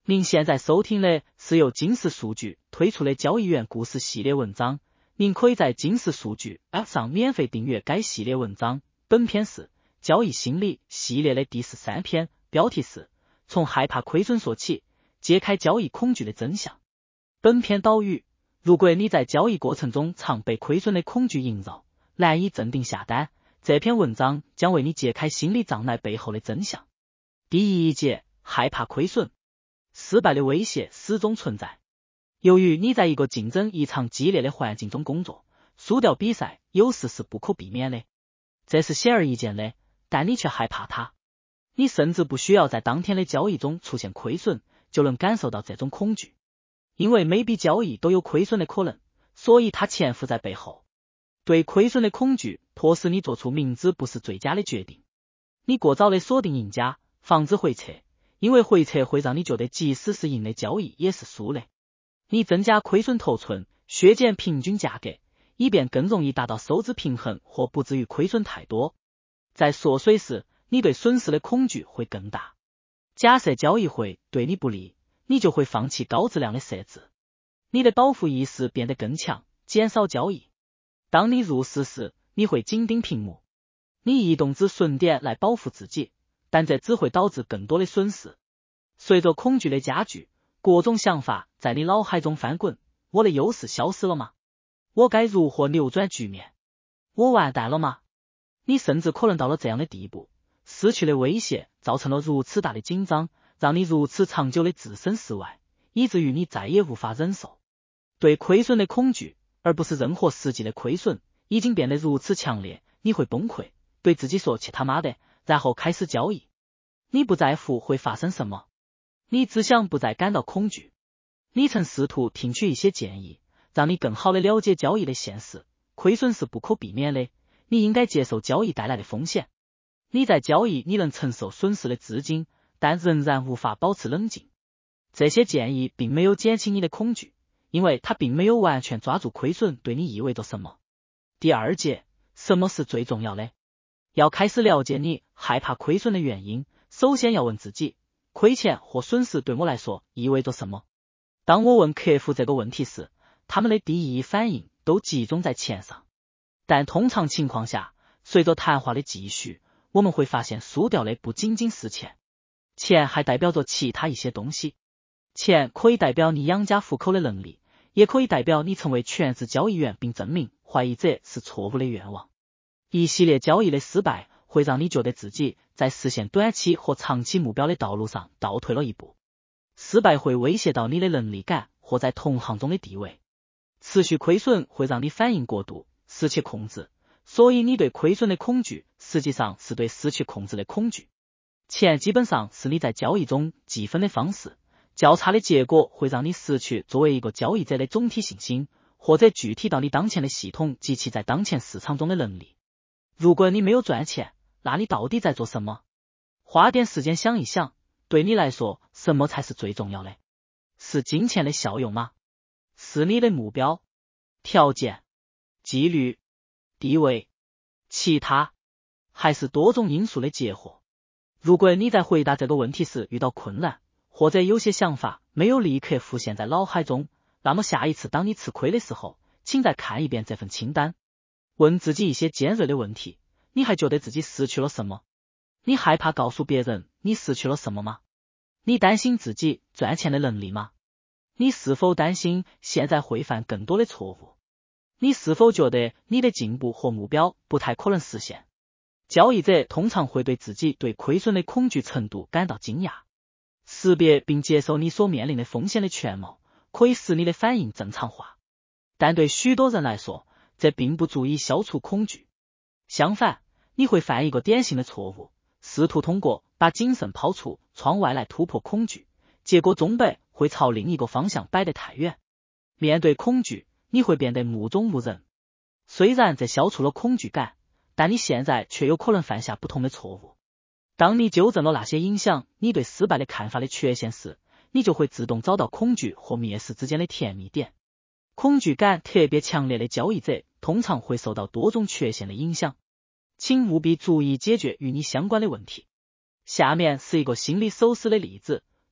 您现在收听的是由金石数据推出的交易员故事系列文章，您可以在金石数据 App 上免费订阅该系列文章。本篇是交易心理系列的第13篇，标题是从害怕亏损说起，揭开交易恐惧的真相。本篇导语：如果你在交易过程中常被亏损的恐惧萦绕，难以镇定下单，这篇文章将为你揭开心理障碍背后的真相。第一节，害怕亏损。失败的威胁始终存在。由于你在一个竞争异常激烈的环境中工作，输掉比赛有时是不可避免的。这是显而易见的，但你却害怕它。你甚至不需要在当天的交易中出现亏损，就能感受到这种恐惧。因为每笔交易都有亏损的可能，所以它潜伏在背后。对亏损的恐惧迫使你做出明知不是最佳的决定。你过早的锁定赢家，防止回撤，因为回撤会让你觉得即使是赢的交易也是输的。你增加亏损头寸，削减平均价格，以便更容易达到收支平衡或不至于亏损太多。在缩水时，你对损失的恐惧会更大。假设交易会对你不利，你就会放弃高质量的设置。你的保护意识变得更强，减少交易。当你入市时，你会紧盯屏幕，你移动止损点来保护自己，但这只会导致更多的损失。随着恐惧的加剧，各种想法在你脑海中翻滚：我的优势消失了吗？我该如何扭转局面？我完蛋了吗？你甚至可能到了这样的地步，失去的威胁造成了如此大的紧张，让你如此长久的置身事外，以至于你再也无法忍受。对亏损的恐惧，而不是任何实际的亏损，已经变得如此强烈，你会崩溃，对自己说去他妈的，然后开始交易。你不在乎会发生什么，你只想不再感到恐惧。你曾试图听取一些建议，让你更好地了解交易的现实，亏损是不可避免的，你应该接受交易带来的风险。你在交易你能承受损失的资金，但仍然无法保持冷静。这些建议并没有减轻你的恐惧，因为它并没有完全抓住亏损对你意味着什么。第二节，什么是最重要的？要开始了解你害怕亏损的原因，首先要问自己，亏钱或损失对我来说意味着什么？当我问客户这个问题时，他们的第一反应都集中在钱上。但通常情况下，随着谈话的继续，我们会发现输掉的不仅仅是钱，钱还代表着其他一些东西。钱可以代表你养家糊口的能力，也可以代表你成为全职交易员并证明怀疑者是错误的愿望。一系列交易的失败会让你觉得自己在实现短期或长期目标的道路上倒退了一步。失败会威胁到你的能力感或在同行中的地位。持续亏损会让你反应过度，失去控制，所以你对亏损的恐惧实际上是对失去控制的恐惧。钱基本上是你在交易中计分的方式，较差的结果会让你失去作为一个交易者的总体信心，或者具体到你当前的系统及其在当前市场中的能力。如果你没有赚钱，那你到底在做什么？花点时间想一想，对你来说，什么才是最重要的？是金钱的效用吗？是你的目标、条件、纪律、地位、其他，还是多种因素的结合？如果你在回答这个问题时遇到困难，或者有些想法没有立刻浮现在脑海中，那么下一次当你吃亏的时候，请再看一遍这份清单，问自己一些尖锐的问题。你还觉得自己失去了什么？你害怕告诉别人你失去了什么吗？你担心自己赚钱的能力吗？你是否担心现在会犯更多的错误？你是否觉得你的进步或目标不太可能实现？交易者通常会对自己对亏损的恐惧程度感到惊讶。识别并接受你所面临的风险的全貌，可以使你的反应正常化。但对许多人来说，这并不足以消除恐惧。相反，你会犯一个典型的错误，试图通过把谨慎抛出窗外来突破恐惧，结果终北会朝另一个方向摆得太远。面对恐惧，你会变得目中无人。虽然这消除了恐惧感，但你现在却有可能犯下不同的错误。当你纠正了那些影响你对失败的看法的缺陷时，你就会自动找到恐惧和蔑视之间的甜蜜点。恐惧感特别强烈的交易者通常会受到多种缺陷的影响。请务必注意解决与你相关的问题。下面是一个心理手势的例子，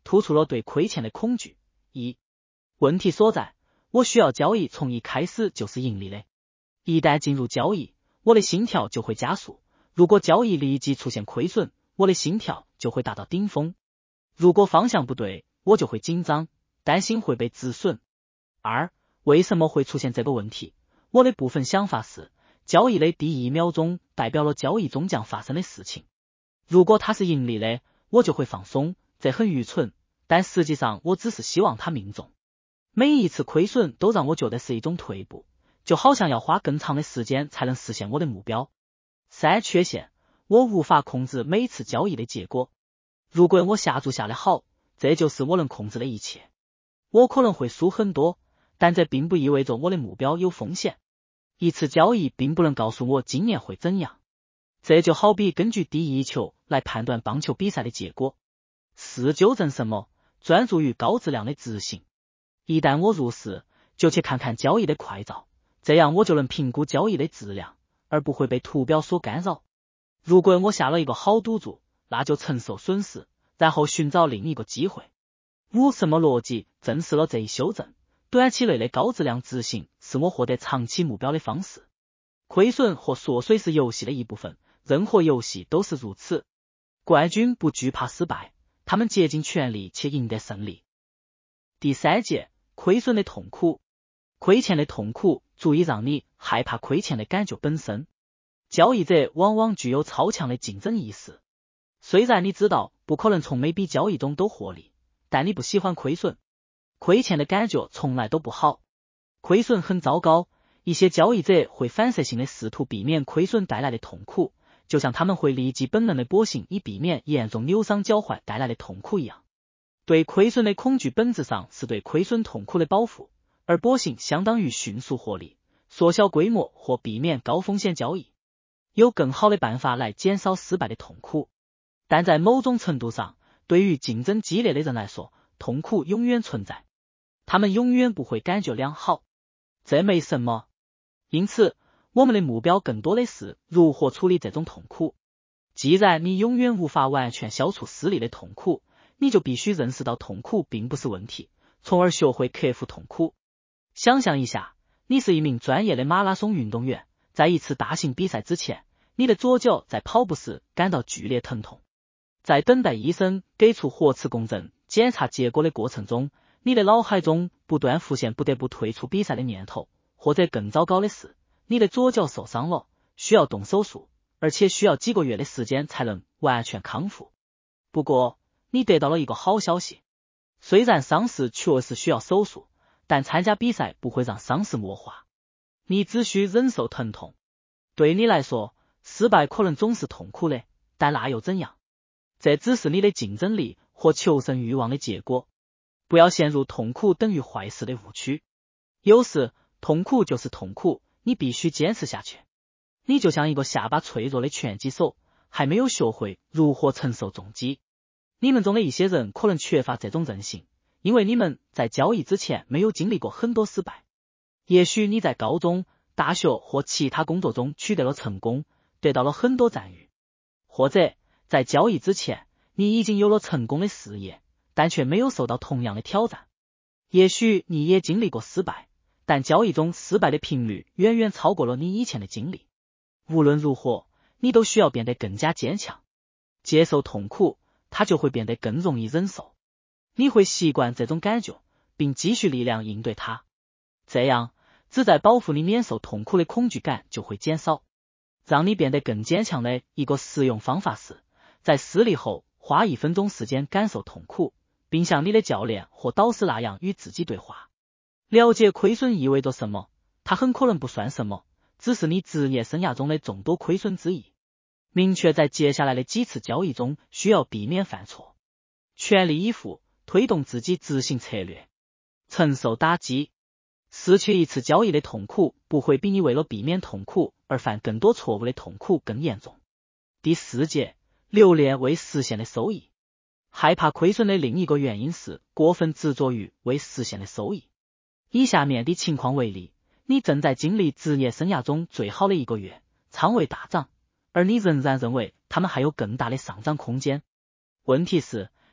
突出了对亏欠的恐惧。问题所在，我需要交易从一开始就是盈利的。一旦进入交易，我的心跳就会加速。如果交易立即出现亏损，我的心跳就会达到顶峰。如果方向不对，我就会紧张，担心会被止损。为什么会出现这个问题？我的部分想法是，交易的第1秒钟代表了交易中将发生的事情。如果它是盈利的，我就会放松，这很愚蠢，但实际上我只是希望它命中。每一次亏损都让我觉得是一种退步，就好像要花更长的时间才能实现我的目标。3、缺陷，我无法控制每次交易的结果。如果我下注下的好，这就是我能控制的一切。我可能会输很多，但这并不意味着我的目标有风险。一次交易并不能告诉我今年会怎样。这就好比根据第一球来判断棒球比赛的结果。4、纠正什么？专注于高质量的执行。一旦我入市，就去看看交易的快照，这样我就能评估交易的质量，而不会被图表所干扰。如果我下了一个好赌注，那就承受损失，然后寻找另一个机会。5、什么逻辑证实了这一修正？短期内的高质量执行是我获得长期目标的方式。亏损或缩水是游戏的一部分，任何游戏都是如此。冠军不惧怕失败，他们竭尽全力且赢得胜利。第3节，亏损的痛苦。亏欠的痛苦足以让你害怕亏欠的感觉本身。交易者往往具有超强的竞争意识。虽然你知道不可能从每笔交易中都获利，但你不喜欢亏损。亏欠的感觉从来都不好，亏损很糟糕。一些交易者会反射性的试图避免亏损带来的痛苦，就像他们会立即本能的跛行以避免严重扭伤脚踝带来的痛苦一样。对亏损的恐惧本质上是对亏损痛苦的保护，而跛行相当于迅速获利，缩小规模或避免高风险交易。有更好的办法来减少失败的痛苦，但在某种程度上，对于竞争激烈的人来说，痛苦永远存在。他们永远不会感觉良好，这没什么。因此，我们的目标更多的是如何处理这种痛苦。既然你永远无法完全消除失利的痛苦，你就必须认识到痛苦并不是问题，从而学会克服痛苦。想象一下，你是一名专业的马拉松运动员，在一次大型比赛之前，你的左脚在跑步时感到剧烈疼痛。在等待医生给出核磁共振检查结果的过程中，你的脑海中不断浮现不得不退出比赛的念头，或者更糟糕的是，你的左脚受伤了，需要动手术，而且需要几个月的时间才能完全康复。不过，你得到了一个好消息，虽然伤势确实需要手术，但参加比赛不会让伤势恶化，你只需忍受疼痛。对你来说，失败可能总是痛苦的，但那又怎样？这只是你的竞争力或求胜欲望的结果。不要陷入痛苦等于坏事的误区。有时，痛苦就是痛苦，你必须坚持下去。你就像一个下巴脆弱的拳击手，还没有学会如何承受重击。你们中的一些人可能缺乏这种韧性，因为你们在交易之前没有经历过很多失败。也许你在高中、大学或其他工作中取得了成功，得到了很多赞誉。或者，在交易之前，你已经有了成功的事业，但却没有受到同样的挑战。也许你也经历过失败，但交易中失败的频率远远超过了你以前的经历。无论如何，你都需要变得更加坚强。接受痛苦，它就会变得更容易忍受。你会习惯这种感觉，并积蓄力量应对它。这样，旨在保护你免受痛苦的恐惧感就会减少。让你变得更坚强的一个实用方法是，在失利后花1分钟时间感受痛苦，并像你的教练或导师那样与自己对话。了解亏损意味着什么，它很可能不算什么，只是你职业生涯中的众多亏损之一。明确在接下来的几次交易中需要避免犯错，全力以赴推动自己执行策略，承受打击。失去一次交易的痛苦不会比你为了避免痛苦而犯更多错误的痛苦更严重。第4节，留恋未实现的收益。害怕亏损的另一个原因是过分执着于未实现的收益。以下面的情况为例，你正在经历职业生涯中最好的1个月，仓位大涨，而你仍然认为他们还有更大的上涨空间。问题是，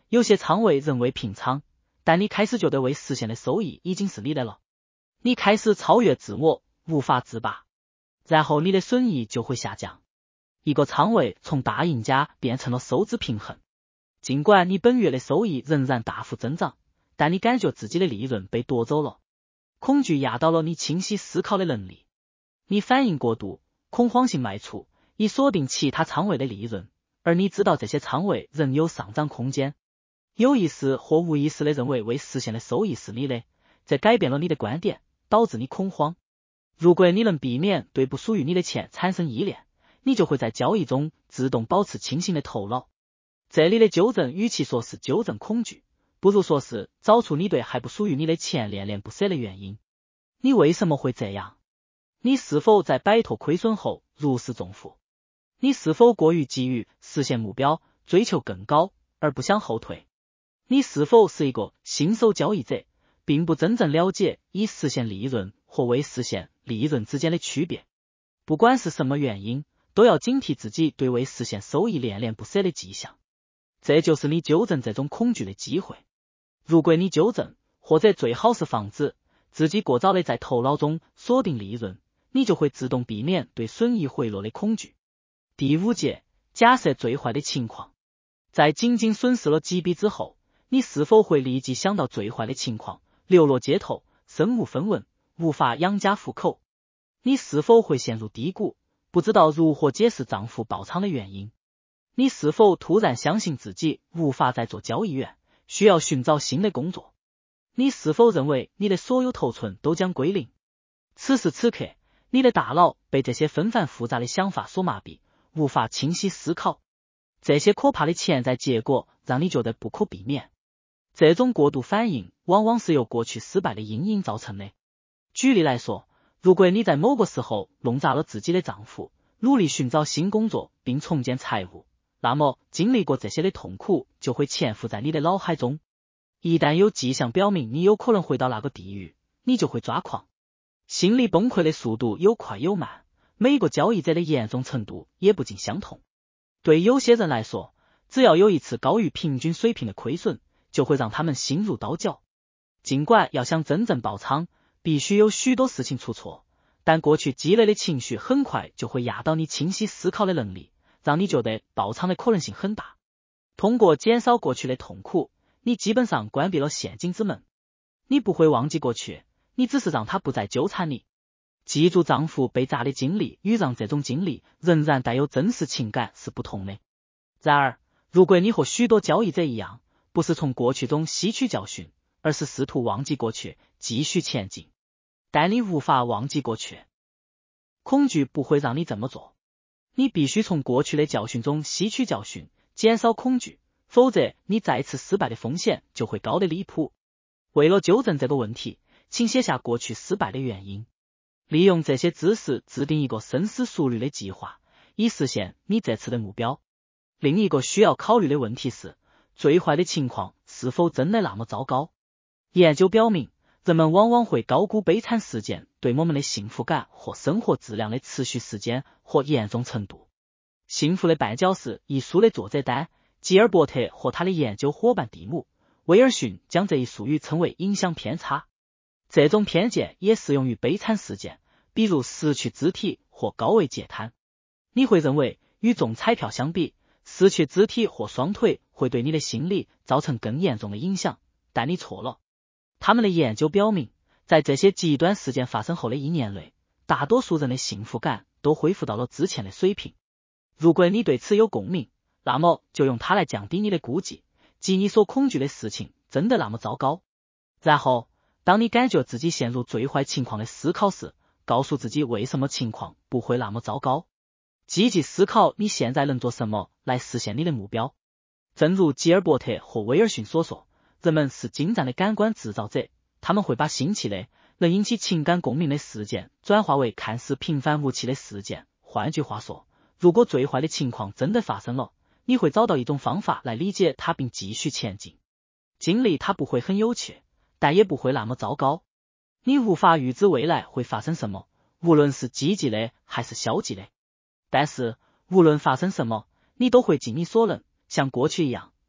有些仓位认为平仓，但你开始觉得未实现的收益已经是你的了，你开始超越自我，无法自拔，然后你的损益就会下降。一个仓位从大赢家变成了收支平衡，尽管你本月的收益仍然大幅增长，但你感觉自己的利润被夺走了。恐惧压倒了你清晰思考的能力，你反应过度，恐慌性卖出，以锁定其他仓位的利润，而你知道这些仓位仍有上涨空间。有意识或无意识的认为未实现的收益是你的，这改变了你的观点，导致你恐慌。如果你能避免对不属于你的钱产生依恋，你就会在交易中自动保持清醒的头脑。这里的纠正与其说是纠正恐惧，不如说是找出你对还不属于你的钱恋恋不舍的原因。你为什么会这样？你是否在摆脱亏损后如释重负？你是否过于急于实现目标，追求更高，而不想后退？你是否是一个新手交易者，并不真正了解已实现利润或未实现利润之间的区别？不管是什么原因，都要警惕自己对未实现收益恋恋不舍的迹象。这就是你纠正这种恐惧的机会。如果你纠正，或者最好是防止自己过早的在头脑中锁定利润，你就会自动避免对损益回落的恐惧。第5节，假设最坏的情况。在仅仅损失了几笔之后，你是否会立即想到最坏的情况，流落街头，身无分文，无法养家糊口？你是否会陷入低谷，不知道如何解释账户爆仓的原因？你是否突然相信自己无法再做交易员，需要寻找新的工作？你是否认为你的所有头寸都将归零？此时此刻，你的大脑被这些纷繁复杂的想法所麻痹，无法清晰思考。这些可怕的潜在结果让你觉得不可避免。这种过度反应往往是由过去失败的阴影造成的。举例来说，如果你在某个时候弄砸了自己的账户，努力寻找新工作并重建财务，那么经历过这些的痛苦就会潜伏在你的脑海中。一旦有迹象表明你有可能回到那个地狱，你就会抓狂。心理崩溃的速度有快有慢，每个交易者的严重程度也不尽相同。对有些人来说，只要有一次高于平均水平的亏损，就会让他们心如刀绞。尽管要想真正爆仓，必须有许多事情出错，但过去积累的情绪很快就会压倒你清晰思考的能力，让你觉得爆仓的可能性很大。通过减少过去的痛苦，你基本上关闭了陷阱之门。你不会忘记过去，你只是让它不再纠缠你。记住账户被砸的经历与让这种经历仍然带有真实情感是不同的。然而，如果你和许多交易者一样，不是从过去中吸取教训，而是试图忘记过去，继续前进，但你无法忘记过去。恐惧不会让你这么做。你必须从过去的教训中吸取教训，减少恐惧，否则你再次失败的风险就会高得离谱。为了纠正这个问题，请写下过去失败的原因，利用这些知识制定一个深思熟虑的计划，以实现你这次的目标。另一个需要考虑的问题是，最坏的情况是否真的那么糟糕？研究表明，人们往往会高估悲惨事件对我们的幸福感或生活质量的持续时间或严重程度。幸福的绊脚石一书的作者丹·吉尔伯特和他的研究伙伴蒂姆·威尔逊将这一术语称为影响偏差。这种偏见也适用于悲惨事件，比如失去肢体或高位截瘫。你会认为与中彩票相比，失去肢体或双腿会对你的心理造成更严重的影响，但你错了。他们的研究表明，在这些极端事件发生后的1年内，大多数人的幸福感都恢复到了之前的水平。如果你对此有共鸣，那么就用它来降低你的估计，即你所恐惧的事情真的那么糟糕。然后，当你感觉自己陷入最坏情况的思考时，告诉自己为什么情况不会那么糟糕。积极思考你现在能做什么来实现你的目标。正如吉尔伯特和威尔逊所说，人们是精湛的感官制造者，他们会把新奇的、能引起情感共鸣的事件转化为看似平凡无奇的事件。换句话说，如果最坏的情况真的发生了，你会找到一种方法来理解它并继续前进。经历它不会很有趣，但也不会那么糟糕。你无法预知未来会发生什么，无论是积极的还是消极的。但是，无论发生什么，你都会尽你所能，像过去一样，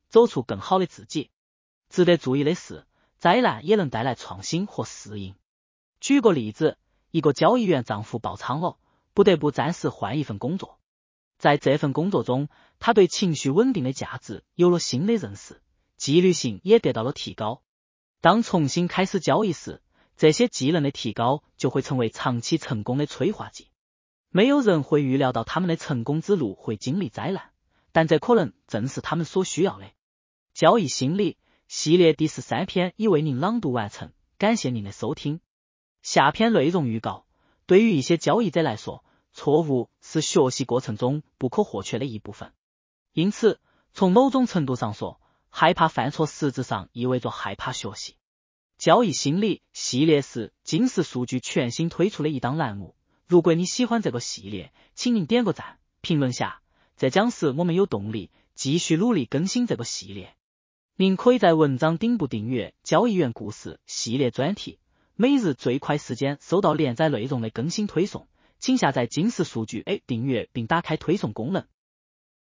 走出更好的自己。值得注意的是，灾难也能带来创新和适应。举个例子，一个交易员丈夫爆仓了，不得不暂时换一份工作。在这份工作中，他对情绪稳定的价值有了新的认识，纪律性也得到了提高。当重新开始交易时，这些技能的提高就会成为长期成功的催化剂。没有人会预料到他们的成功之路会经历灾难，但这可能正是他们所需要的。交易心理系列第13篇已为您朗读完成，感谢您的收听。下篇内容预告：对于一些交易者来说，错误是学习过程中不可或缺的一部分。因此，从某种程度上说，害怕犯错实质上意味着害怕学习。交易心理系列是金石数据全新推出的一档栏目。如果你喜欢这个系列，请您点个赞，评论下，这将使我们有动力继续努力更新这个系列。您可以在文章顶部订阅交易员故事系列专题，每日最快时间收到连载内容的更新推送。请下载金石数据 A 订阅并打开推送功能。